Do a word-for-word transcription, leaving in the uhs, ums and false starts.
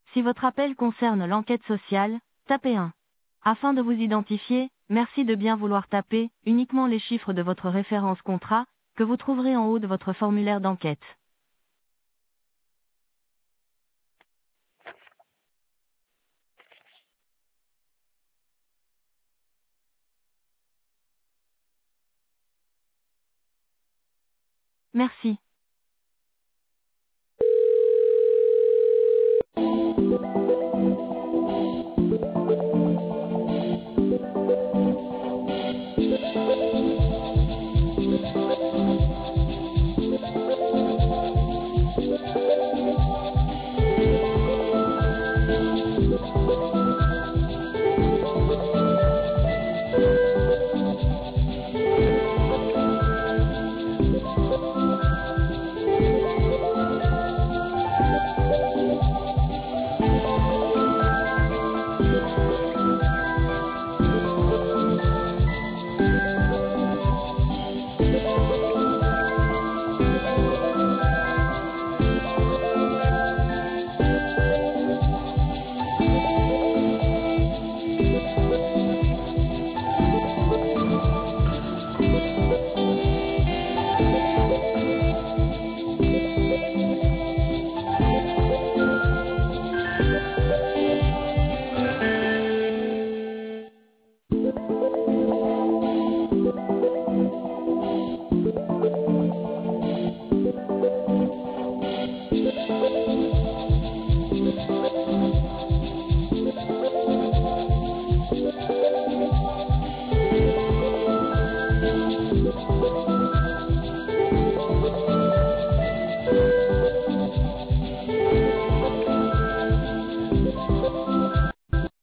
Si votre appel concerne l'enquête sociale, tapez un. Afin de vous identifier, merci de bien vouloir taper uniquement les chiffres de votre référence contrat, que vous trouverez en haut de votre formulaire d'enquête. Merci.